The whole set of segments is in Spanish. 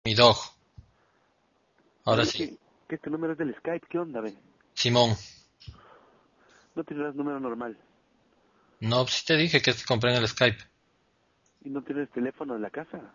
Mi dog. Ahora Oye, sí. que este número es del Skype, ¿qué onda, ve? Simón. No tienes número normal. No, sí te dije que compré en el Skype. ¿Y no tienes teléfono en la casa?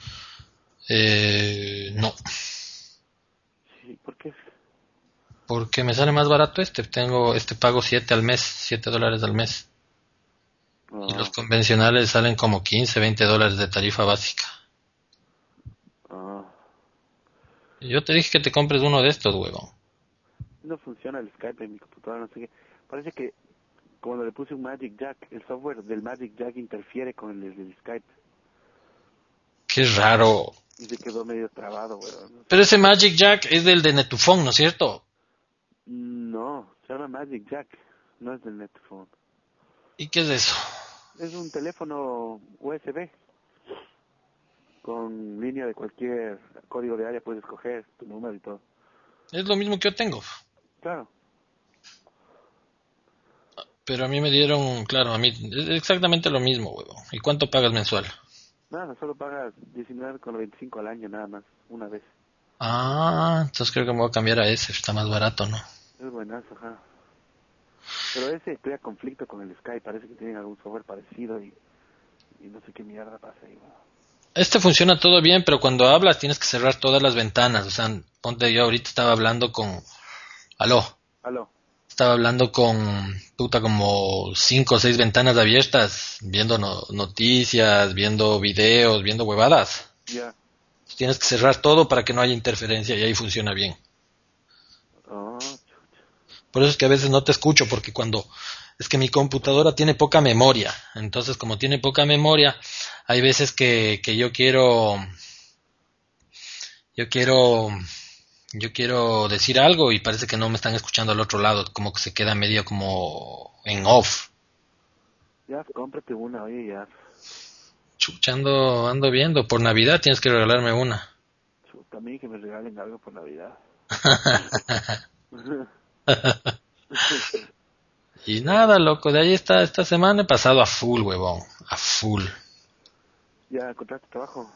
No. Sí, ¿por qué? Porque me sale más barato este. Pago 7 al mes, $7 al mes. Y los Ah, convencionales salen como 15, $20 de tarifa básica. ah. Yo te dije que te compres uno de estos, huevón. No funciona el Skype en mi computadora, no sé qué. Parece que cuando le puse un Magic Jack, el software del Magic Jack interfiere con el del Skype. Qué raro. Y se quedó medio trabado, weón. No Pero sé. ese Magic Jack es del de Netufón, ¿no es cierto? No, se llama Magic Jack. No es del Netphone. ¿Y qué es eso? Es un teléfono USB con línea de cualquier código de área. Puedes escoger tu número y todo. Es lo mismo que yo tengo. Claro. Pero a mí me dieron, claro, a mí es exactamente lo mismo, huevón. ¿Y cuánto pagas mensual? Nada, solo pagas 19,95 al año nada más, una vez. Ah, entonces creo que me voy a cambiar a ese. Está más barato, ¿no? Es buenazo, ajá. Pero ese crea conflicto con el Skype, parece que tienen algún software parecido y no sé qué mierda pasa ahí, weón. Este funciona todo bien, pero cuando hablas tienes que cerrar todas las ventanas. O sea, ponte yo ahorita estaba hablando con... Aló. Aló, Estaba hablando con... Puta, como 5 o 6 ventanas abiertas, viendo noticias, viendo videos, viendo huevadas. ya. Tienes que cerrar todo para que no haya interferencia y ahí funciona bien. Oh, Por eso es que a veces no te escucho, porque cuando... Es que mi computadora tiene poca memoria. Entonces, como tiene poca memoria, hay veces que yo quiero yo quiero decir algo y parece que no me están escuchando al otro lado, como que se queda medio como en off. ya, cómprate una, oye, ya. Chucha, ando viendo, por Navidad tienes que regalarme una. Chuta, a mí que me regalen algo por Navidad. Y nada, loco, de ahí esta semana he pasado a full, huevón, a full. ¿Ya encontraste trabajo?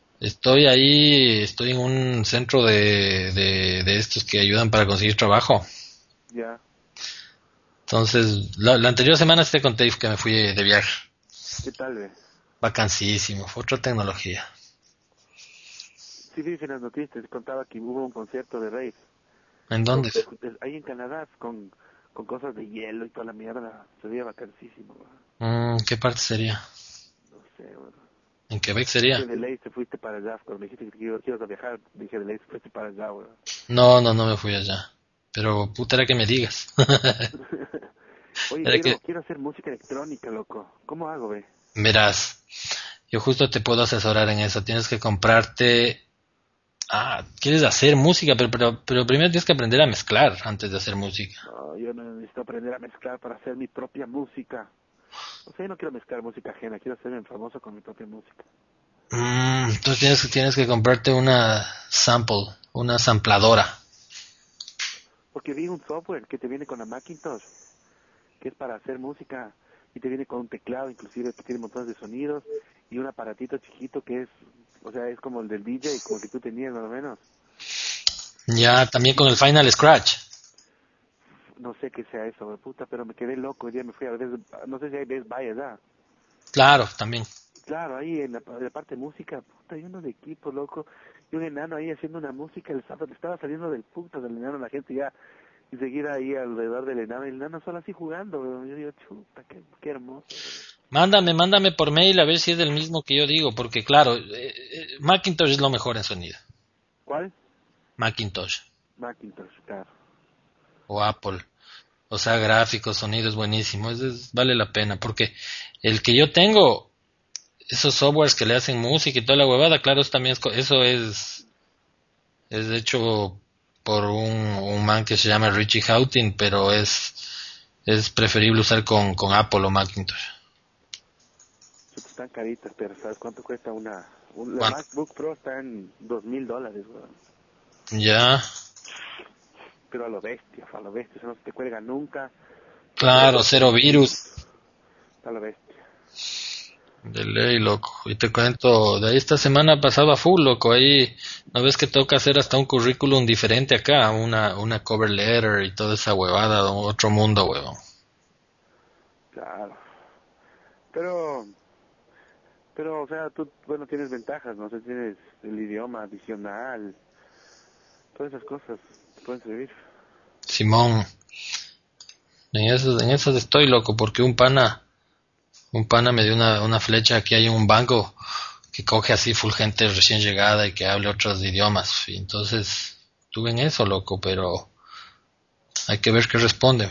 Estoy en un centro de estos que ayudan para conseguir trabajo. Ya. Entonces, la anterior semana sí te conté que me fui de viaje. ¿Qué tal, ve? Vacancísimo, fue otra tecnología. Sí, vi en las noticias, contaba que hubo un concierto de rave. ¿En dónde? Ahí en Canadá, con cosas de hielo y toda la mierda. Se veía vacancísimo, weón. ¿Qué parte sería? No sé, weón. ¿En Quebec Dije sería? de ley te fuiste para allá, cuando me dijiste que ibas a viajar, dije de ley te fuiste para allá, weón. No me fui allá. Pero puta era que me digas. Oye, Era que, quiero hacer música electrónica, loco. ¿Cómo hago, ve? verás, yo justo te puedo asesorar en eso. Tienes que comprarte... Ah, quieres hacer música, pero primero tienes que aprender a mezclar antes de hacer música. No, yo no necesito aprender a mezclar para hacer mi propia música. O sea, yo no quiero mezclar música ajena, quiero hacerme famoso con mi propia música. Entonces tienes que comprarte una sample, una sampladora. Porque vi un software que te viene con la Macintosh, que es para hacer música, y te viene con un teclado, inclusive que tiene montones de sonidos, y un aparatito chiquito que es, o sea, es como el del DJ, como el que tú tenías más o menos. Ya, también con el Final Scratch. No sé qué sea eso, puta, pero me quedé loco. Hoy día me fui a ver, no sé si hay Best Buy allá. Claro, también. Claro, ahí en la parte de música, puta, hay uno de equipo, loco, y un enano ahí haciendo una música, el sábado estaba saliendo del puto del enano, la gente ya, y seguir ahí alrededor del enano, y el enano solo así jugando, weón. Yo digo, chuta, qué hermoso, weón. Mándame por mail a ver si es del mismo que yo digo, porque claro, Macintosh es lo mejor en sonido. ¿Cuál? Macintosh Macintosh, claro. o Apple. O sea, gráficos, sonido es buenísimo. Vale la pena, porque el que yo tengo, esos softwares que le hacen música y toda la huevada, claro, eso también es hecho por un man que se llama Richie Houghton, pero es preferible usar con Apple o Macintosh. Chuta, están caritas, pero ¿sabes cuánto cuesta la ¿Cuánto? MacBook Pro está en $2,000, weón. Ya, Pero a lo bestia, eso no se te cuelga nunca, no te claro, deja cero hacer virus. a lo bestia. De ley, loco. Y te cuento, de ahí esta semana pasaba full, loco. Ahí, ¿no ves que toca hacer hasta un currículum diferente acá? Una cover letter y toda esa huevada, otro mundo, huevón. Claro. Pero, o sea, tú, bueno, tienes ventajas, no sé, tienes el idioma adicional, todas esas cosas te pueden servir. Simón, en eso estoy, loco, porque un pana me dio una flecha aquí hay en un banco que coge así full gente recién llegada y que hable otros idiomas. Y entonces, estuve en eso, loco, pero hay que ver qué responden.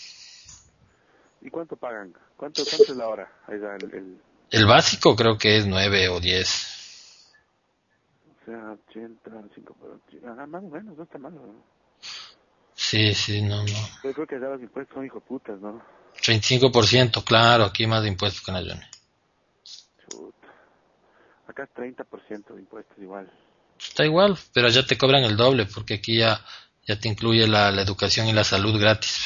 ¿Y cuánto pagan? ¿Cuánto es la hora? Ahí da El básico creo que es 9 o 10. o sea, 80, 5 por 80. Ajá, más o menos, no está mal, ¿no? Sí, sí, no, no. Pero creo que allá los impuestos son hijo putas, ¿no? 35%, claro, aquí más de impuestos que en la Johnny. Chuta. Acá es 30% de impuestos igual. Está igual, pero allá te cobran el doble, porque aquí ya te incluye la educación y la salud gratis.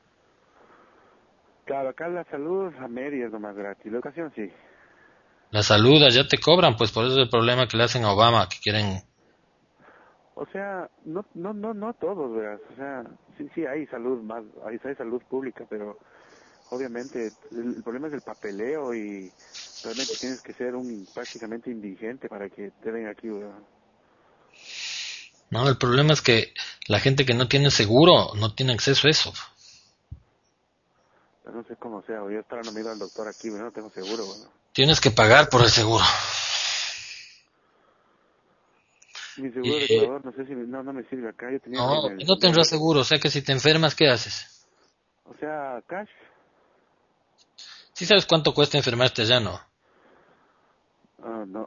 Claro, acá la salud a medias nomás gratis. La educación sí. La salud allá te cobran, pues por eso es el problema que le hacen a Obama, que quieren... O sea, no todos, ¿verdad? O sea, sí hay salud más, hay salud pública, pero obviamente el problema es el papeleo y realmente tienes que ser un prácticamente indigente para que te den aquí, ¿verdad? No, el problema es que la gente que no tiene seguro no tiene acceso a eso. Pero no sé cómo sea, yo estaba no me he ido al doctor aquí, ¿verdad? No tengo seguro, ¿verdad? Tienes que pagar por el seguro. Mi seguro de Y, Ecuador, no sé si no me sirve acá, yo tenía en no, no tendrás seguro, o sea que si te enfermas, ¿qué haces? o sea, cash. ¿Sí sabes cuánto cuesta enfermarte allá, no? Ah, no,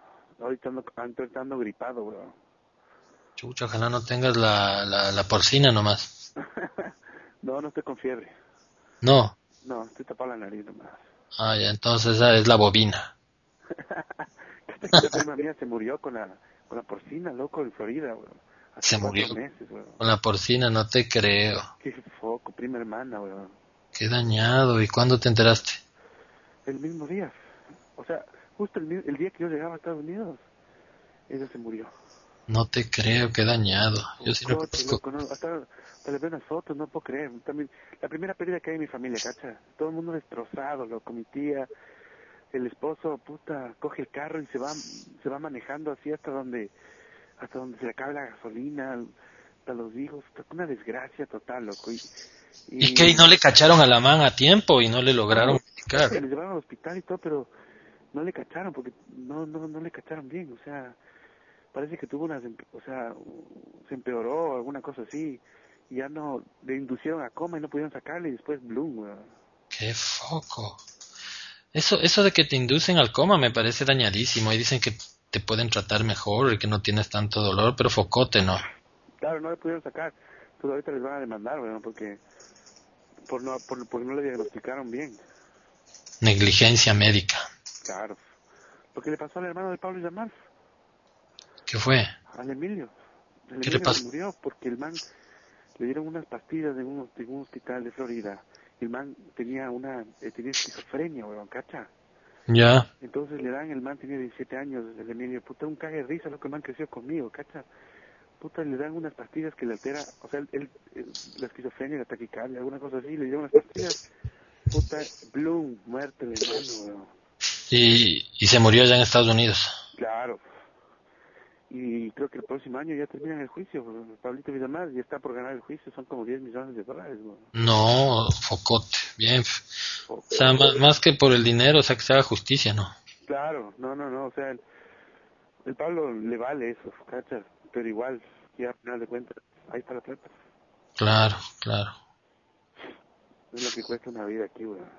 ahorita ando gripado, ¿verdad? Chucha, ojalá no tengas la porcina nomás. No estoy con fiebre. No. No, estoy tapado la nariz nomás. Ah, ya, entonces esa es la bobina. Hasta que una prima mía se murió con la porcina, loco, en Florida, weón. Hace Se murió 4 meses, weón. con la porcina, no te creo. Qué foco, prima hermana, weón. Qué dañado. ¿Y cuándo te enteraste? El mismo día. O sea, justo el día que yo llegaba a Estados Unidos, ella se murió. No te creo, qué dañado. Yo sí Focote, reconozco. loco, no, hasta le veo unas fotos, no puedo creer. También, la primera pérdida que hay en mi familia, ¿cacha? Todo el mundo destrozado, loco, mi tía, el esposo, puta, coge el carro y se va manejando así hasta donde se le acabe la gasolina, hasta los hijos, una desgracia total, loco. ¿Y qué? ¿Y no Y le cacharon a la man a tiempo y no le lograron no, medicar? le llevaron al hospital y todo, pero no le cacharon porque no le cacharon bien, o sea, parece que tuvo o sea, se empeoró o alguna cosa así, y ya no, le inducieron a coma y no pudieron sacarle y después Bloom, weón. Qué foco. Eso de que te inducen al coma me parece dañadísimo. Y dicen que te pueden tratar mejor y que no tienes tanto dolor, pero focote no. Claro, no le pudieron sacar, pues ahorita les van a demandar, weón, porque porque no le diagnosticaron bien, Negligencia médica. claro. Lo que le pasó al hermano de Pablo Yamal, ¿Qué fue? al Emilio. El ¿Qué le Emilio se pasó? murió porque el man le dieron unas pastillas en un hospital de Florida. El man tenía esquizofrenia, weón, ¿cacha? Ya. Entonces el man tenía 17 años, el Emilio, puta, un cague de risa, lo que el man creció conmigo, ¿cacha? Puta, le dan unas pastillas que le altera, o sea, la esquizofrenia, la taquicardia, alguna cosa así, le dieron unas pastillas, puta, Bloom, muerte el hermano, weón. Y se murió allá en Estados Unidos. Claro. Y creo que el próximo año ya terminan el juicio, weón. Pablito Villamar ya está por ganar el juicio, son como 10 millones de dólares, weón. No, focote. Bien. O Poco, sea, weón. más que por el dinero, o sea, que se haga justicia, ¿no? Claro, no, o sea, el Pablo le vale eso, ¿cachas? Pero igual, ya al final de cuentas, ahí está la plata. Claro, claro. Es lo que cuesta una vida aquí, weón.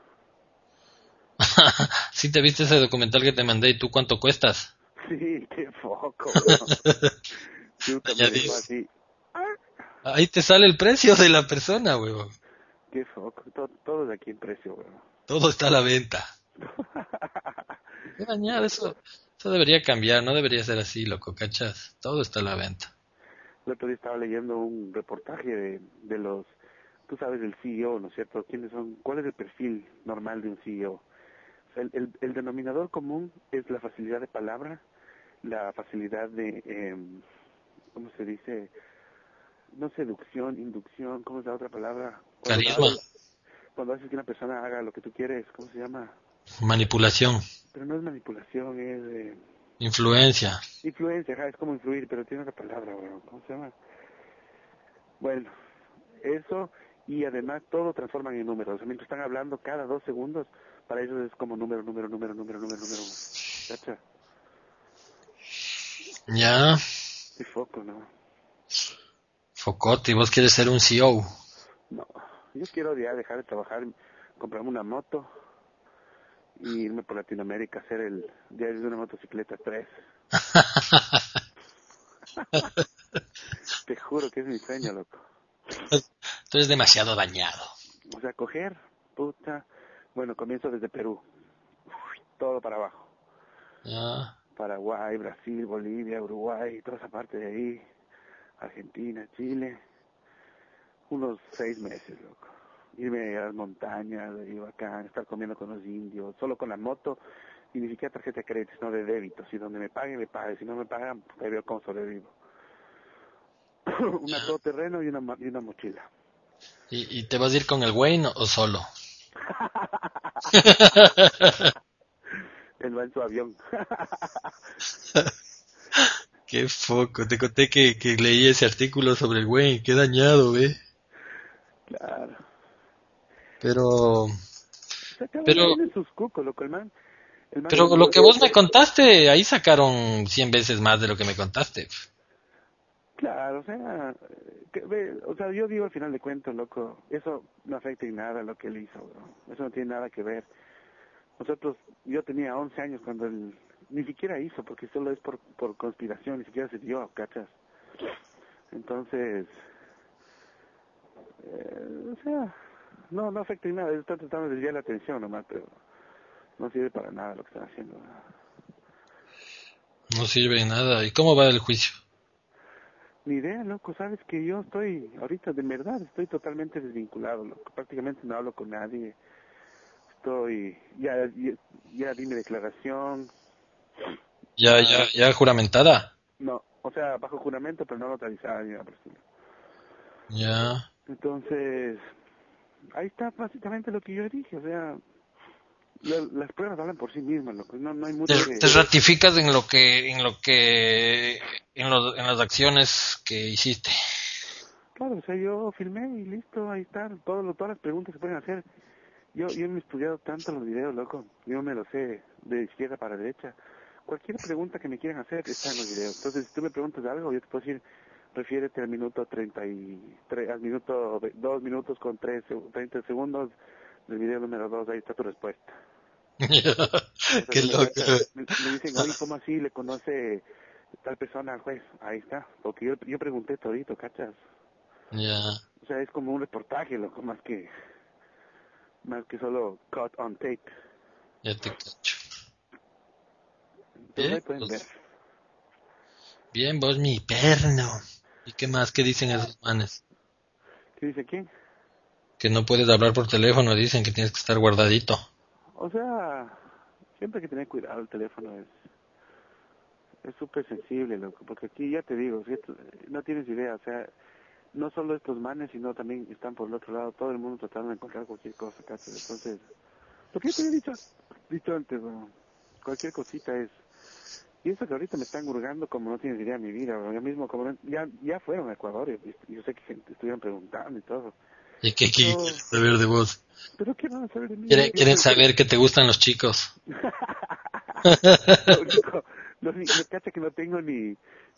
¿Sí te viste ese documental que te mandé y tú cuánto cuestas? Sí, qué foco, weón. Chuta, me dejó Añadís. así. ¡Ah! Ahí te sale el precio de la persona, huevón. Qué foco. Todo de aquí en precio, weón. Todo está a la venta. Qué dañado, eso debería cambiar, no debería ser así, loco, ¿cachas? Todo está a la venta. El otro día estaba leyendo un reportaje de los, tú sabes, del CEO, ¿no es cierto? ¿Quiénes son? ¿Cuál es el perfil normal de un CEO? El denominador común es la facilidad de palabra, la facilidad de, ¿cómo se dice? No seducción, inducción, ¿cómo es la otra palabra? Carisma. Cuando haces que una persona haga lo que tú quieres, ¿cómo se llama? Manipulación. Pero no es manipulación, es Influencia. influencia, ajá, es como influir, pero tiene otra palabra, bueno, ¿cómo se llama? Bueno, eso, y además todo transforman en números. O sea, mientras están hablando cada 2 segundos, para ellos es como número. ¿Cacha? Ya. Y foco, ¿no? Focote, vos quieres ser un CEO. No, yo quiero ya dejar de trabajar, comprarme una moto y irme por Latinoamérica a hacer el diario de una motocicleta 3. Te juro que es mi sueño, loco. Tú eres demasiado dañado. O sea, coger, puta, bueno, comienzo desde Perú, todo para abajo. Ya. Paraguay, Brasil, Bolivia, Uruguay, toda esa parte de ahí, Argentina, Chile, unos 6 meses, loco. Irme a las montañas, ir bacán, estar comiendo con los indios, solo con la moto, y ni siquiera tarjeta de crédito, sino de débito. Si donde me paguen, me paguen. Si no me pagan, pues ahí veo cómo sobrevivo. Una todoterreno y una mochila. ¿Y te vas a ir con el Wayne o solo? Él va en su avión. Qué foco. Te conté que leí ese artículo sobre el Wayne. Qué dañado, ¿ve? Claro. Pero, O sea, cada uno pero, tiene sus cucos, loco, el man pero lo que vos me contaste, ahí sacaron 100 veces más de lo que me contaste. claro, o sea, yo digo al final de cuentas, loco, eso no afecta en nada a lo que él hizo, bro. Eso no tiene nada que ver. Yo tenía 11 años cuando él ni siquiera hizo, porque solo es por conspiración, ni siquiera se dio, ¿cachas? Entonces, o sea, no afecta en nada, está tratando de desviar la atención nomás, pero no sirve para nada lo que están haciendo. No sirve de nada. ¿Y cómo va el juicio? Ni idea, loco, sabes que yo estoy, ahorita de verdad, estoy totalmente desvinculado, loco, prácticamente no hablo con nadie, ya di mi declaración. Ya juramentada. No, o sea, bajo juramento, pero no notarizada ni nada por el estilo. Ya. Entonces, ahí está básicamente lo que yo dije, o sea, las pruebas hablan por sí mismas, loco, no hay mucho Te ratificas en las acciones que hiciste. Claro, o sea, yo filmé y listo, ahí están, todas las preguntas que pueden hacer. Yo me he estudiado tanto los videos, loco, yo me lo sé de izquierda para derecha. Cualquier pregunta que me quieran hacer está en los videos. Entonces, si tú me preguntas algo, yo te puedo decir, refiérete al minuto 33, al minuto 2 minutos con 30 segundos del video número 2, ahí está tu respuesta. Qué loco. Me dicen, oye, ¿cómo así le conoce tal persona al juez? Ahí está, porque yo pregunté todito, ¿cachas? Ya. O sea, es como un reportaje, loco, más que solo cut on tape. Ya te cacho. Entonces Bien, ahí pueden ver. pues, bien, vos mi perno. ¿Y qué más? ¿Qué dicen esos manes? ¿Qué dice quién? Que no puedes hablar por teléfono, dicen que tienes que estar guardadito. O sea, siempre hay que tener cuidado, el teléfono es súper sensible, loco, porque aquí ya te digo, si no tienes idea, o sea, no solo estos manes, sino también están por el otro lado, todo el mundo tratando de encontrar cualquier cosa, ¿cachai? Entonces, lo que yo te había dicho antes, bro, cualquier cosita es. Y eso que ahorita me están hurgando como no tienes idea de mi vida, bro. Yo mismo, como ya fueron a Ecuador, y yo sé que gente estuvieron preguntando y todo. ¿Y qué Pero, quieren saber de vos? ¿pero qué van a saber de mí? Quieren saber que te gustan los chicos. Lo único, me cacha que no tengo ni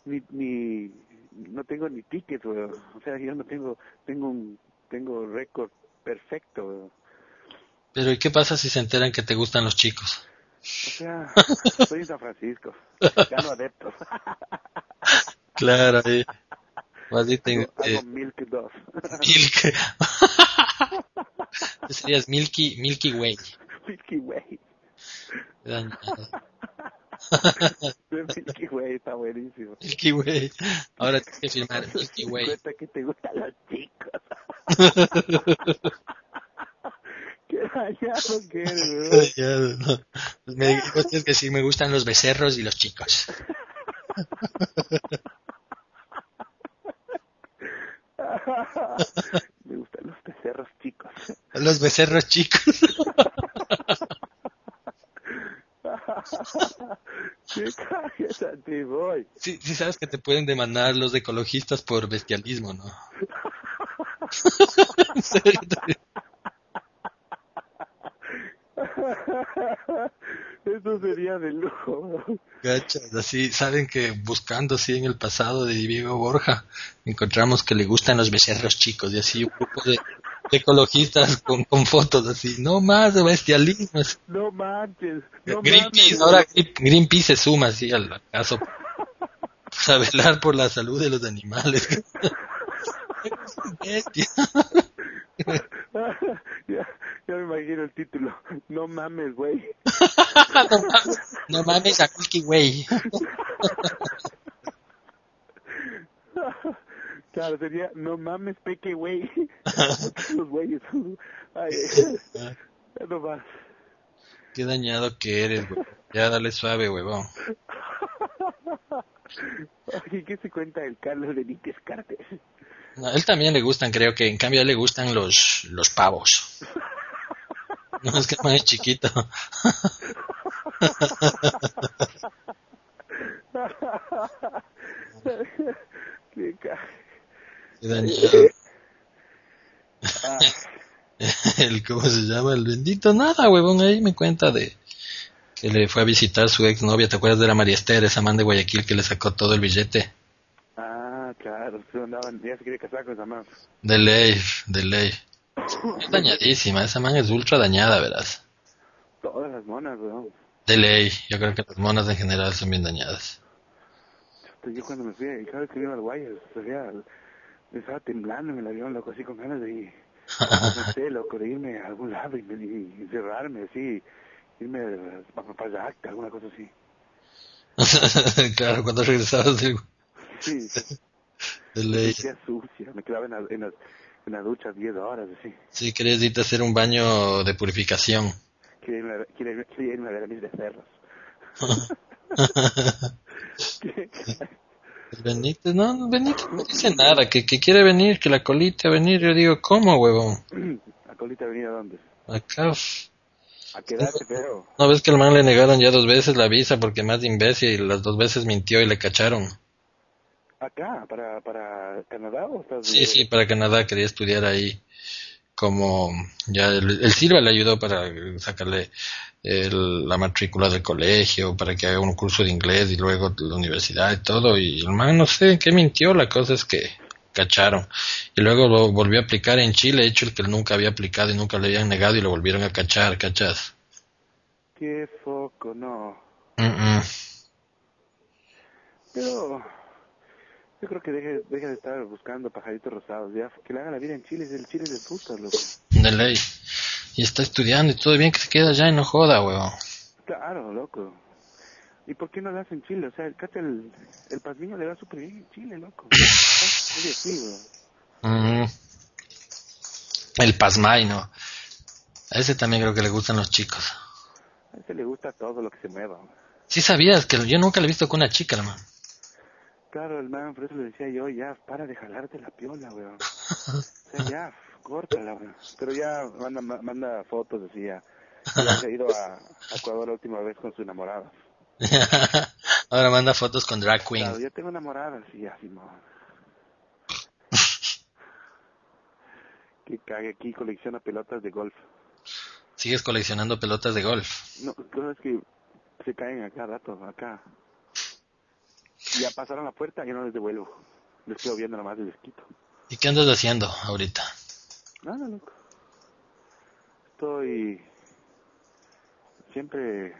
no tengo ni tickets, weón. O sea, yo no tengo récord perfecto, weón. Pero ¿y qué pasa si se enteran que te gustan los chicos? O sea, estoy en San Francisco, gano adeptos. Claro, más bien Hago Milk 2. Milk. Tú serías Milky Way. Milky Way. Dañado. Milky Way está buenísimo. Milky Way. Ahora tienes que firmar Milky Way. Cuenta que te gustan los chicos. ¿Qué? Ya no quiero. Ya, no. Es que sí me gustan los becerros y los chicos. Me gustan los becerros chicos. Los becerros chicos. ¿Qué cagas a ti, voy? Sí, sí sabes que te pueden demandar los ecologistas por bestialismo, ¿no? En serio, Eso sería de lujo. gachas, así saben que buscando así en el pasado de Diego Borja encontramos que le gustan los becerros chicos y así un grupo de ecologistas con fotos así, no más de bestialismo. Así. No manches, no Greenpeace, mames. ahora Greenpeace se suma así al caso para velar por la salud de los animales. Bestia. Ya, ya me imagino el título. No mames, güey. No mames a Cookie güey. Claro, sería no mames, peque, güey. Los güeyes. Ay, ya no más. Qué dañado que eres, güey. Ya dale suave, huevón. Oye, ¿qué se cuenta el Carlos Benítez Cartes? No, a él también le gustan, creo que en cambio a él le gustan los pavos. No, es que el man es chiquito. Qué Qué dañado. Ah, ¿Cómo se llama? El bendito nada, huevón. Ahí me cuenta de que le fue a visitar su ex novia. ¿Te acuerdas de la María Esther, esa man de Guayaquil que le sacó todo el billete? claro, se andaban, ya se quería casar con esa man. De ley, de ley. Es dañadísima, esa man es ultra dañada, verás. Todas las monas, weón. De ley, yo creo que las monas en general son bien dañadas. Yo cuando me fui, cada vez que iba al Guayas, me estaba temblando en el avión, loco, así con ganas de ir, no sé, loco, de irme a algún lado y encerrarme, así, irme para Yacta, alguna cosa así. Claro, cuando regresabas Sí, de me ley. sentía sucia, me quedaba en la ducha 10 horas, así. Sí, querías irte a hacer un baño de purificación. Quería irme a ver a mis becerros. ¿Qué? El Benítez, no, Benítez no dice nada, que quiere venir, que la colita a venir. Yo digo, ¿cómo, huevón? ¿A Colita venía a dónde? Acá, A quedarse, pero... ¿no ves que al man le negaron ya 2 veces la visa porque más de imbécil y las 2 veces mintió y le cacharon? ¿Acá? ¿Para Canadá o Estados Sí, Unidos? sí, para Canadá quería estudiar ahí. Como ya el Silva le ayudó para sacarle la matrícula del colegio, para que haga un curso de inglés y luego de la universidad y todo. Y el man no sé en qué mintió, la cosa es que cacharon. Y luego lo volvió a aplicar en Chile, hecho el que él nunca había aplicado y nunca le habían negado y lo volvieron a cachar, ¿cachas? Qué foco, no. Mm, mm. Pero yo creo que deje de estar buscando pajaritos rosados, ya, que le haga la vida en Chile, el Chile es de putas, loco. De ley. Y está estudiando y todo bien que se queda allá y no joda, weón. Claro, loco. ¿Y por qué no lo hace en Chile? O sea, el Pazmiño le va súper bien en Chile, loco. Es de aquí, weón. Mm. El Pasmay, ¿no? A ese también creo que le gustan los chicos. A ese le gusta todo lo que se mueva. Sí sabías que yo nunca le he visto con una chica, hermano. Claro, el man, por eso le decía yo, ya, para de jalarte la piola, weón. O sea, ya, córtala, weón. Pero ya manda fotos así, ya se ha ido a Ecuador la última vez con su enamorada. Ahora manda fotos con drag Claro, queens. yo tengo enamorada, sí, así, no. Que cague aquí, colecciona pelotas de golf. Sigues coleccionando pelotas de golf. No, cosas que se caen acá rato, acá. Ya pasaron la puerta, yo no les devuelvo. Les quedo viendo nomás y les quito. ¿Y qué andas haciendo ahorita? Nada, loco. Estoy siempre,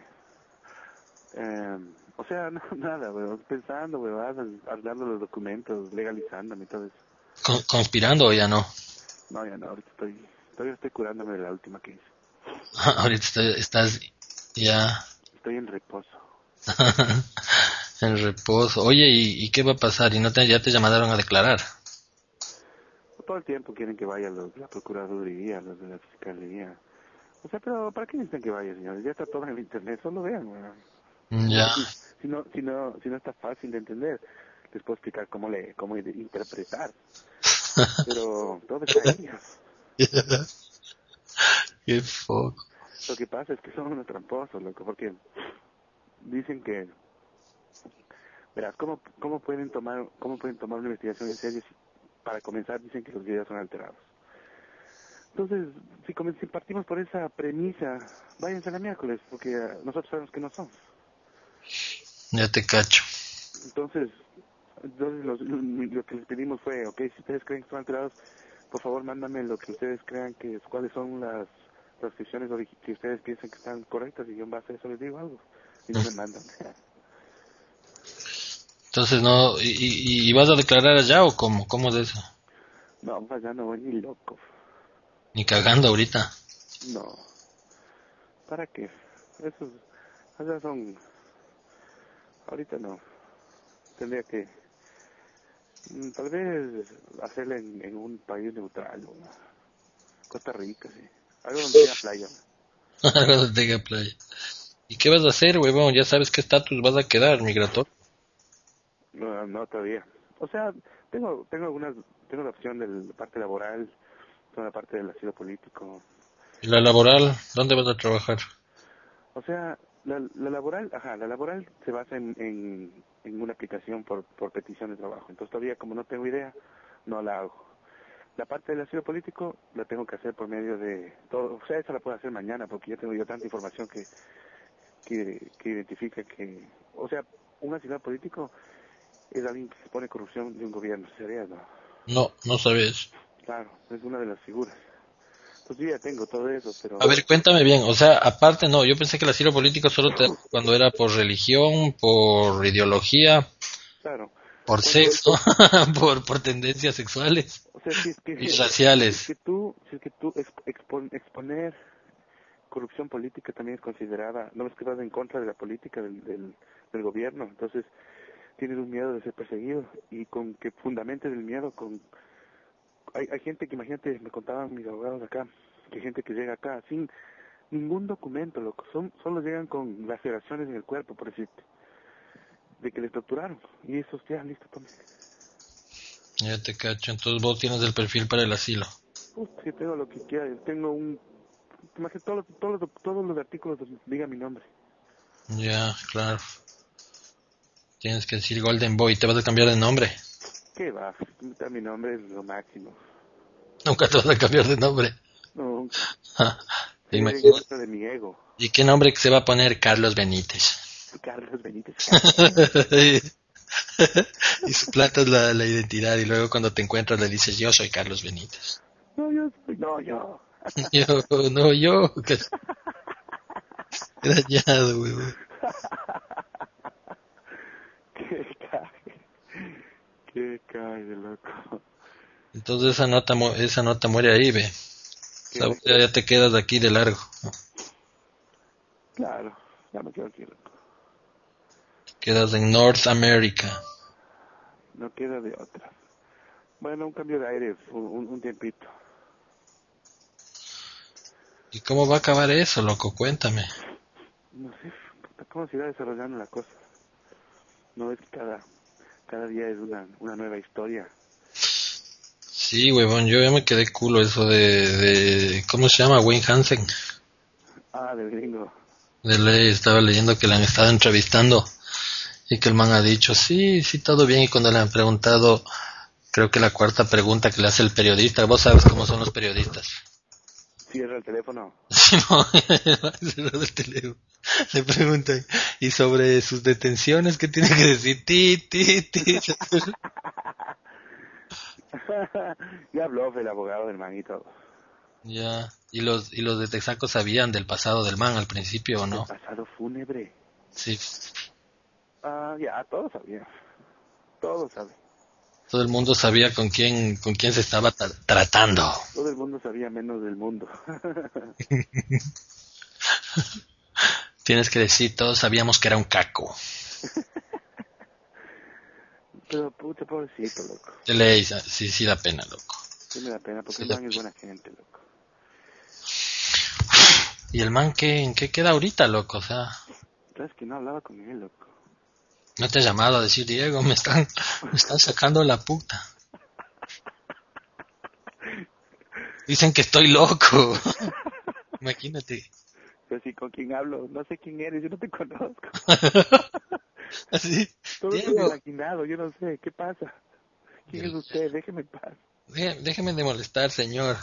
o sea, no, nada, weón, pensando, weón, arreglando los documentos, legalizándome y todo eso. ¿Conspirando o ya no? No, ya no, todavía estoy curándome de la última que hice. Ahorita estás ya Estoy en reposo. en reposo. Oye, ¿y qué va a pasar? ¿Y ya te llamaron a declarar? Todo el tiempo quieren que vaya los de la Procuraduría, los de la Fiscalía. O sea, pero ¿para qué necesitan que vaya, señores? Ya está todo en el internet, solo vean, weón. Ya. Si no está fácil de entender, les puedo explicar cómo interpretar. Pero todo está ahí. Qué foco. Lo que pasa es que son unos tramposos, loco, porque dicen que, verás, ¿cómo pueden tomar una investigación en serio si, para comenzar, dicen que los videos son alterados? Entonces, si partimos por esa premisa, váyanse a la miércoles, porque nosotros sabemos que no son. Ya te cacho. Entonces lo que les pedimos fue, ok, si ustedes creen que son alterados, por favor mándame lo que ustedes crean cuáles son las transcripciones que ustedes piensan que están correctas, y yo en base a eso les digo algo, y no me mandan. Entonces no, y vas a declarar allá o cómo? ¿Cómo es eso? No, pues ya no voy ni loco. Ni cagando ahorita. No. ¿Para qué? Esos, allá son, ahorita no. Tendría que, tal vez hacerle en un país neutral, o Costa Rica, sí. Algo donde haya playa. Algo donde tenga playa. ¿Y qué vas a hacer, huevón? Ya sabes qué estatus vas a quedar, migratorio. No, todavía. O sea, tengo la opción de la parte laboral, tengo la parte del asilo político. ¿Y la laboral? ¿Dónde vas a trabajar? O sea, la laboral se basa en una aplicación por petición de trabajo. Entonces todavía, como no tengo idea, no la hago. La parte del asilo político la tengo que hacer por medio de todo. O sea, esa la puedo hacer mañana porque ya tengo yo tanta información que identifica que, o sea, un asilo político es alguien que expone corrupción de un gobierno, ¿sería? No. No, no sabes. Claro, es una de las figuras. Entonces yo ya tengo todo eso, A pero ver, cuéntame bien. O sea, aparte no, yo pensé que el asilo político solo te cuando era por religión, por ideología, claro, por cuando, sexo, por tendencias sexuales o sea, y si es raciales. que tú exponer corrupción política también es considerada, no es que vas en contra de la política del gobierno, entonces tienes un miedo de ser perseguido, y con que fundamentes el miedo hay gente que, imagínate, me contaban mis abogados acá, que hay gente que llega acá sin ningún documento, loco, solo llegan con laceraciones en el cuerpo, por decirte, de que les torturaron, y eso ya, listo, tome. Ya te cacho. Entonces vos tienes el perfil para el asilo. Sí, tengo lo que quiera, tengo imagínate, todos los artículos diga mi nombre. Ya, claro. Tienes que decir Golden Boy. ¿Te vas a cambiar de nombre? ¿Qué va? Mi nombre es lo máximo. Nunca te vas a cambiar de nombre. Nunca. ¿Te Sería en imaginas? contra de mi ego. ¿Y qué nombre se va a poner? Carlos Benítez. Carlos Benítez. Y suplantas la identidad y luego cuando te encuentras le dices yo soy Carlos Benítez. No, yo soy. No, yo. Yo, no yo, que dañado, huevón. Qué cague. Qué cague, loco. Entonces esa nota muere ahí, ve. O sea, ¿Qué? vos ya te quedas aquí de largo. Claro, ya me quedo aquí, loco. Quedas en North America. No queda de otra. Bueno, un cambio de aire, un tiempito. ¿Y cómo va a acabar eso, loco? Cuéntame. No sé, puta, cómo se irá desarrollando la cosa. No es que cada día es una nueva historia. Sí, huevón, yo ya me quedé culo eso ¿cómo se llama? Wayne Hansen. Ah, del gringo. De ley, estaba leyendo que le han estado entrevistando y que el man ha dicho, sí, sí, todo bien. Y cuando le han preguntado, creo que la cuarta pregunta que le hace el periodista, vos sabes cómo son los periodistas. Cierra el teléfono. Simón, cerrado el teléfono. Le preguntan, ¿y sobre sus detenciones qué tiene que decir? Ti, ti, ti. Ya habló el abogado del manito. Ya, y los de Texaco sabían del pasado del man al principio o El no. pasado fúnebre. Sí, Ah, ya, todos sabían. Todos saben. todo el mundo sabía con quién se estaba tratando. Todo el mundo sabía menos del mundo. Tienes que decir, todos sabíamos que era un caco. Pero puta, pobrecito, loco. De ley, sí, sí da pena, loco. Sí me da pena porque Sí el da man es pena. buena gente, loco. ¿Y el man en qué queda ahorita, loco? O sea, Sabes que no hablaba con él, loco. no te ha llamado a decir, Diego, me están sacando la puta. Dicen que estoy loco. Imagínate. Pero si con quién hablo, no sé quién eres, yo no te conozco. Así, Todo es Diego, imaginado, yo no sé, ¿qué pasa? ¿Quién es usted? Déjeme en paz. déjeme de molestar, señor.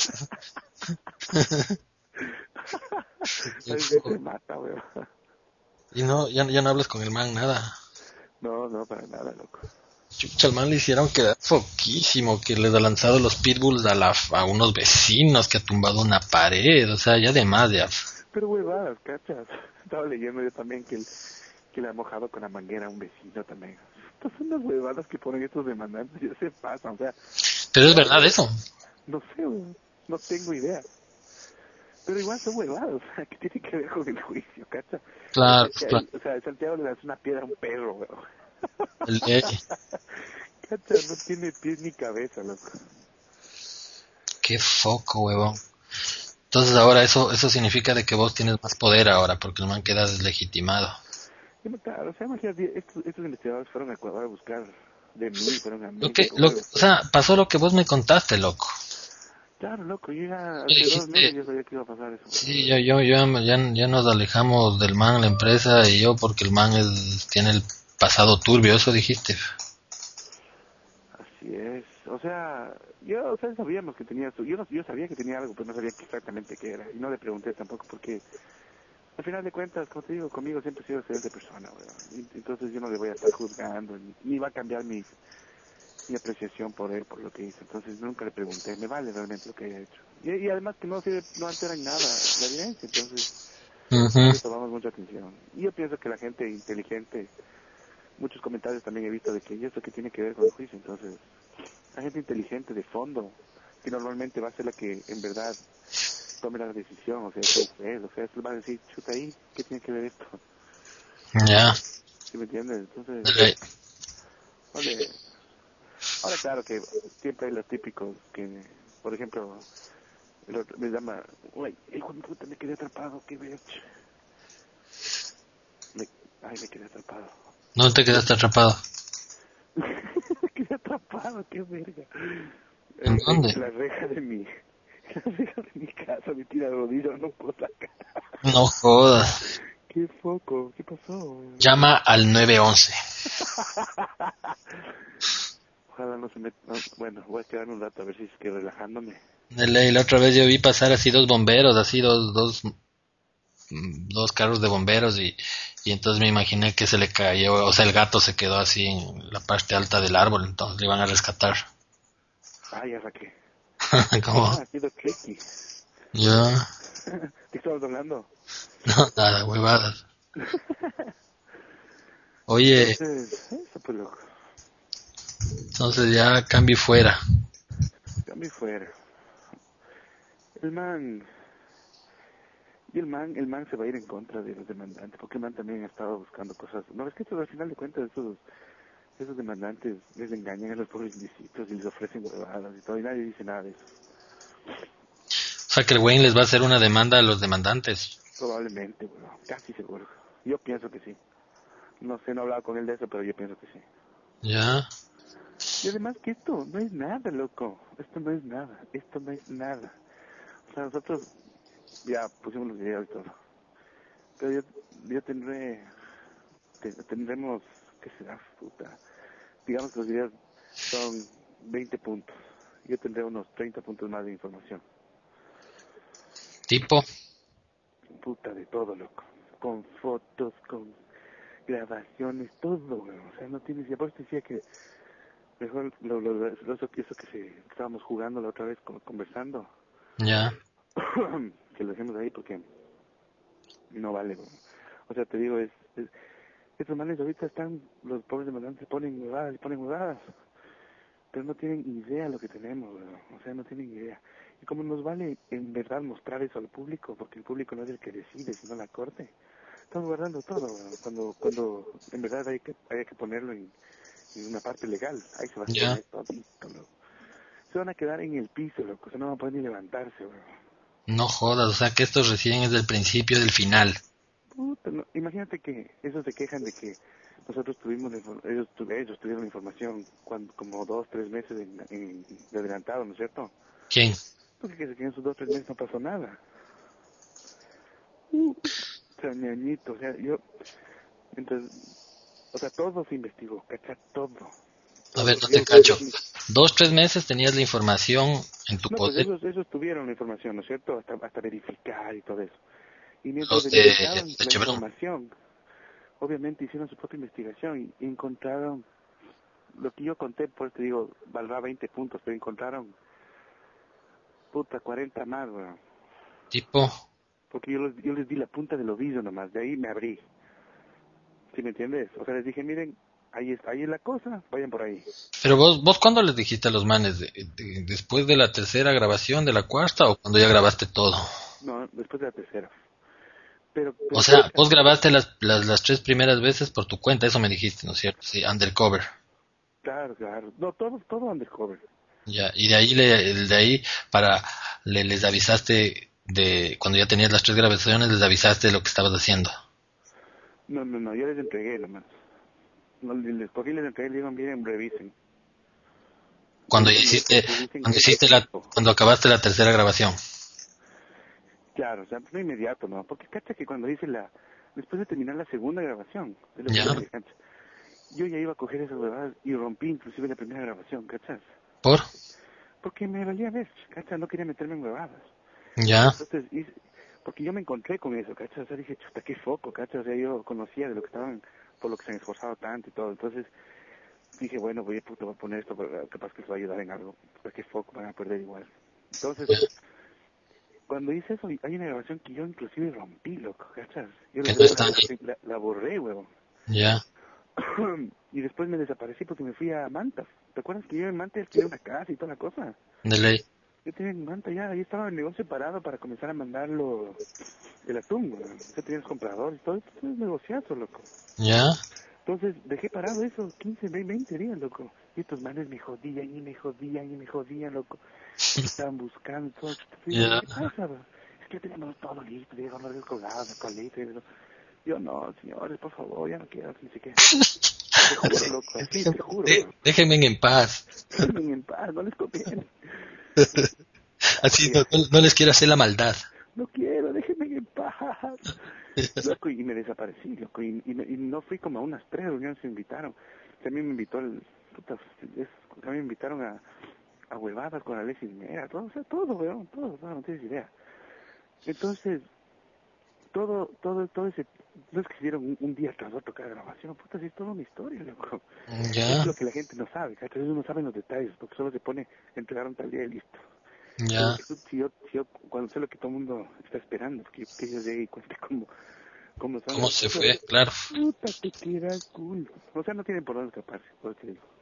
Ay, que te mata, weón. Y no, ya no hablas con el man, nada. No, no, para nada, loco. Chucha, al man le hicieron quedar foquísimo, que les ha lanzado los pitbulls a unos vecinos, que ha tumbado una pared, o sea, ya de más, ya. Pero huevadas, cachas. Estaba leyendo yo también que le ha mojado con la manguera a un vecino también. Estas son las huevadas que ponen estos demandantes, ya se pasan, o sea, Pero es verdad eso. no sé, weón, no tengo idea. Pero igual son huevadas, o sea, que tiene que ver con el juicio, cacha. Claro, pues claro. O sea, Santiago le das una piedra a un perro, weón. Eh, Cacha, no tiene pies ni cabeza, loco. Qué foco, huevón. Entonces ahora eso significa de que vos tienes más poder ahora, porque el man queda deslegitimado. Y no, claro, o sea, imagínate, estos investigadores fueron a Ecuador a buscar de mí, fueron a Lo que, México, lo, güey. o sea, pasó lo que vos me contaste, loco. Claro, loco, yo ya Me hace 2 meses dijiste, yo sabía que iba a pasar eso. sí, ya nos alejamos del man, la empresa y yo, porque el man tiene el pasado turbio, eso dijiste. Así es, o sea, o sea, sabíamos que tenía eso, yo sabía que tenía algo, pero no sabía exactamente qué era, y no le pregunté tampoco porque, al final de cuentas, como te digo, conmigo siempre he sido excelente persona, weón. Entonces yo no le voy a estar juzgando, ni va a cambiar mi apreciación por él, por lo que hizo. Entonces nunca le pregunté, me vale realmente lo que haya hecho. Y además que no altera en nada la evidencia, entonces no Mhm. le tomamos mucha atención. Y yo pienso que la gente inteligente, muchos comentarios también he visto de que ¿y esto qué tiene que ver con el juicio? Entonces, la gente inteligente de fondo, que normalmente va a ser la que en verdad tome la decisión, o sea, es el juez, o sea, va a decir, chuta ahí, ¿qué tiene que ver esto? Ya. ¿Sí me entiendes? Entonces, Dale. vale. Ahora claro que siempre hay los típicos que, por ejemplo, el otro me llama, uy, hijo de puta, me quedé atrapado, qué bitch. Me, me quedé atrapado. No te quedaste atrapado. Me quedé atrapado, qué verga. ¿En dónde? La reja de mi casa, me tira de rodillas, no puedo sacar. No jodas. Qué foco, ¿qué pasó? Llama al 911. Ojalá no se me... bueno, voy a quedar un rato a ver si es que relajándome. De ley, la otra vez yo vi pasar así dos bomberos, así dos carros de bomberos y entonces me imaginé que se le cayó, o sea, el gato se quedó así en la parte alta del árbol, entonces le iban a rescatar. Ah, ya saqué. Como, Ah, ha sido tricky. ya, ¿Qué estabas hablando? no, nada, huevadas. Oye, Entonces, eso pues loco. entonces ya cambio fuera. Cambio fuera. El man, el man se va a ir en contra de los demandantes, porque el man también ha estado buscando cosas. No, es que al final de cuentas esos demandantes les engañan a los pobres indecisos y les ofrecen huevadas y todo, y nadie dice nada de eso. O sea que el Wayne les va a hacer una demanda a los demandantes. Probablemente, bueno, casi seguro. Yo pienso que sí. No sé, no he hablado con él de eso, pero yo pienso que sí. Ya, Y además que esto no es nada, loco. Esto no es nada. Esto no es nada. O sea, nosotros ya pusimos los videos y todo. Pero yo tendremos, ¿qué será, puta? Digamos que los videos son 20 puntos. Yo tendré unos 30 puntos más de información. tipo, Puta, de todo, loco. Con fotos, con grabaciones, todo, güey. O sea, no tienes... Y aparte decía que mejor eso que estábamos jugando la otra vez, conversando, ya, que lo dejemos ahí porque no vale, güey. O sea, te digo, estos manes ahorita están, los pobres demandantes ponen huevadas, pero no tienen idea lo que tenemos, güey. O sea, no tienen idea. Y como nos vale en verdad mostrar eso al público, porque el público no es el que decide, sino la corte, estamos guardando todo, güey. Cuando en verdad haya que ponerlo en una parte legal, ahí se va a ya. exponer todito, loco. Se van a quedar en el piso, loco, se no van a poder ni levantarse, güey. No jodas, o sea que esto recién es del principio del final. Puta, no, imagínate que esos se quejan de que nosotros tuvimos, ellos tuvieron la información como 2, 3 meses de adelantado, ¿no es cierto? ¿Quién? Porque que en esos 2, 3 meses no pasó nada. O sea, ñañito, o sea, entonces, o sea, todo se investigó, ¿cachai? Todo. A ver, Todo. no te cacho. 2, 3 meses tenías la información en tu No, pues poder. ellos tuvieron la información, ¿no es cierto? Hasta verificar y todo eso. Y mientras Los de, verificaban de la Chevron. información, obviamente hicieron su propia investigación y encontraron, lo que yo conté, pues te digo, valdrá 20 puntos, pero encontraron, puta, 40 más, weón. Tipo. Porque yo les di la punta del ovillo nomás, de ahí me abrí. ¿Sí me entiendes? O sea, les dije, miren, ahí es la cosa, vayan por ahí. Pero vos ¿cuándo les dijiste a los manes? ¿Después de la tercera grabación, de la cuarta, o cuando ya grabaste todo? No, después de la tercera. O Pero, sea, cacha, vos grabaste las 3 primeras veces por tu cuenta, eso me dijiste, ¿no es cierto? Sí, undercover. claro, claro. No, todo undercover. Ya, y de ahí les avisaste cuando ya tenías las 3 grabaciones, les avisaste de lo que estabas haciendo. No, yo les entregué nomás. No, les cogí, les entregué, les digo, miren, revisen. Cuando ya hiciste, Revisen cuando esto, hiciste esto. cuando acabaste la tercera grabación. Claro, o sea, no inmediato, ¿no? Porque cacha que cuando después de terminar la segunda grabación, es lo que Ya, le dije, cacha, yo ya iba a coger esas huevadas y rompí inclusive la primera grabación, ¿cachas? ¿por? Porque me valía ver, ¿cachas? No quería meterme en huevadas. Ya, Entonces, porque yo me encontré con eso, ¿cachas? O sea, dije, chuta, qué foco, ¿cachas? O sea, yo conocía de lo que estaban, por lo que se han esforzado tanto y todo. Entonces, dije, bueno, voy a poner esto, capaz que les va a ayudar en algo. Pues qué foco, van a perder igual. Entonces, cuando hice eso, hay una grabación que yo inclusive rompí, loco, ¿cachas? Yo que la no verdad están ahí. la borré, huevón. Ya, Y después me desaparecí porque me fui a Manta. ¿Te acuerdas que yo en Manta alquilé una casa y toda la cosa? de ley. Yo tenía en Manta ya, ahí estaba el negocio parado para comenzar a mandarlo el atún, weón. Ya tenías compradores, todo esto es negociazo, loco. Ya, Entonces dejé parado esos 15, 20 días, loco. Y estos manes me jodían y me jodían y me jodían, loco. Porque estaban buscando todo. Y digo, ya. ¿qué pasa, bro? Es que ya teníamos todo listo, digo, no los colgados, la colita. Y digo, yo no, señores, por favor, ya no quiero, ni siquiera. Te juro, loco, así te juro. Déjenme en paz. Déjenme en paz, no les conviene. Así no les quiero hacer la maldad. No quiero, déjenme en paz. Loco, y me desaparecí, loco, y no fui como a unas 3 reuniones que me invitaron. También me invitó también me invitaron a huevadas con Alexis Mera, todo, o sea, todo, weón, todo, no tienes idea. Entonces, todo ese, no es que se dieron un día tras otro cada grabación, puta, sí, es toda una historia, loco. Eso es Ya, lo que la gente no sabe, ¿cachai? Ellos no saben los detalles, porque solo se pone, entregaron tal día y listo. Pero ya. si yo, cuando sé lo que todo el mundo está esperando, que yo llegue y cuente cómo son ¿Cómo las se cosas, fue? Claro. puta, te queda cool. O sea, no tienen por dónde escaparse, por eso te digo.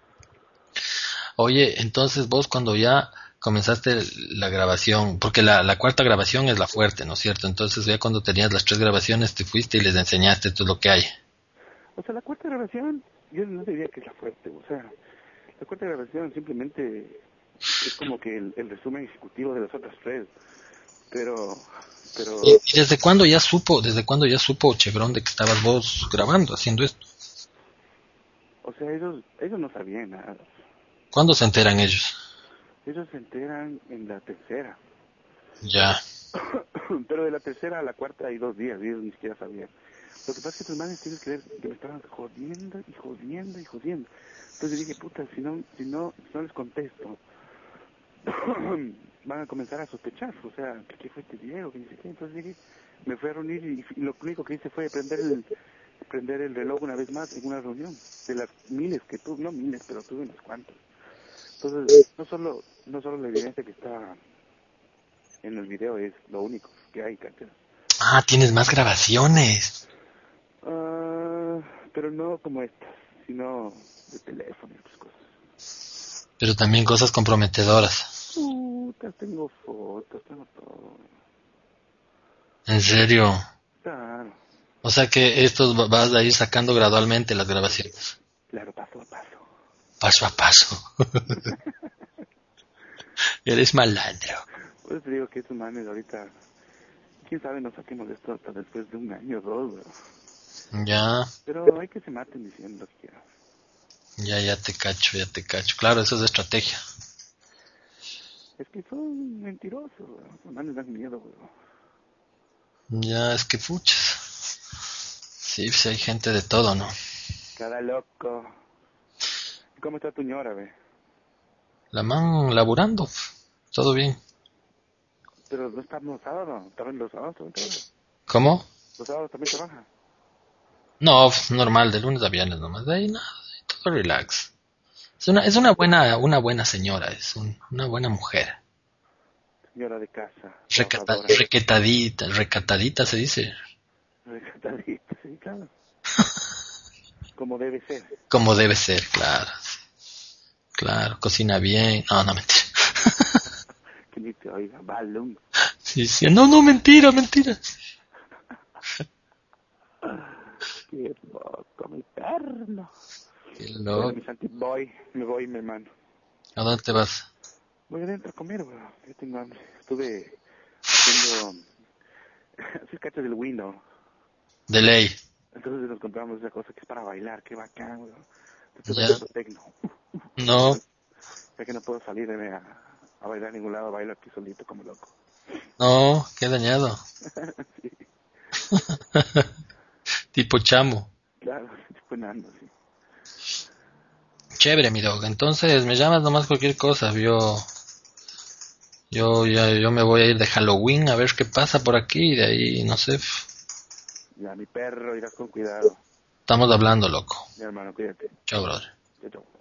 Oye, entonces vos cuando ya comenzaste la grabación, porque la cuarta grabación es la fuerte, ¿no es cierto? Entonces ya cuando tenías las 3 grabaciones te fuiste y les enseñaste todo lo que hay. O sea, la cuarta grabación, yo no diría que es la fuerte, o sea, la cuarta grabación simplemente es como que el resumen ejecutivo de las otras 3, pero, ¿Y desde cuándo ya supo Chevron de que estabas vos grabando, haciendo esto? o sea, ellos no sabían nada. ¿Cuándo se enteran ellos? Ellos se enteran en la tercera. Ya, Pero de la tercera a la cuarta hay 2 días y ellos ni siquiera sabían. Lo que pasa es que tus manes tienes que ver que me estaban jodiendo y jodiendo y jodiendo. Entonces dije, puta, si no les contesto, van a comenzar a sospechar. O sea, que fue este Diego, que ni sé qué. Entonces dije, me fui a reunir y lo único que hice fue prender el reloj una vez más en una reunión. De las miles que tuve, no miles, pero tuve unas cuantas. Entonces, no solo la evidencia que está en el video es lo único que hay, ¿cachai? ah, tienes más grabaciones, Ah, pero no como estas, sino de teléfono y otras cosas. pero también cosas comprometedoras. Puta, tengo fotos, tengo todo. En serio. Claro, O sea que estos vas a ir sacando gradualmente las grabaciones, claro, paso a paso. paso a paso. Eres malandro. Por eso te digo que esos manes ahorita, quién sabe, no saquemos esto hasta después de 1 año o 2, weón. Ya, Pero hay que se maten diciendo lo que quieran. ya te cacho, ya te cacho. Claro, eso es estrategia. Es que son mentirosos, weón. Los manes dan miedo, weón. Ya, es que puchas. Sí, pues hay gente de todo, ¿no? Cada loco. ¿Cómo está tu ñora, ve? La man laburando, todo bien. Pero no estamos los sábados, también los sábados también trabaja. ¿Cómo? Los sábados también trabaja. No, normal, de lunes a viernes nomás. De ahí nada, todo relax. Es una buena señora, una buena mujer. Señora de casa, trabajadora. Recatadita se dice. Recatadita, sí, claro. Como debe ser. Como debe ser, claro. Claro, cocina bien. No, no, mentira. Que ni te oiga, balón. Sí, sí, no, mentira. Qué poco, mi perno. Qué Bueno, loco. mi Santi, me voy, mi hermano. ¿A dónde te vas? Voy adentro a comer, weón. Yo tengo hambre. Estuve haciendo... Así cachas del window. De ley. Entonces nos compramos esa cosa que es para bailar. Qué bacán, weón. Estoy Ya. bailando tecno. No, Ya que no puedo salir a bailar a ningún lado, bailo aquí solito como loco. no, qué dañado. Sí, Tipo chamo. claro, estoy nando, sí. Chévere, mi dog. Entonces, me llamas nomás cualquier cosa. Yo me voy a ir de Halloween a ver qué pasa por aquí y de ahí, no sé. Ya, mi perro, irás con cuidado. Estamos hablando, loco. Mi hermano, cuídate. Chao, brother. Chao, chao.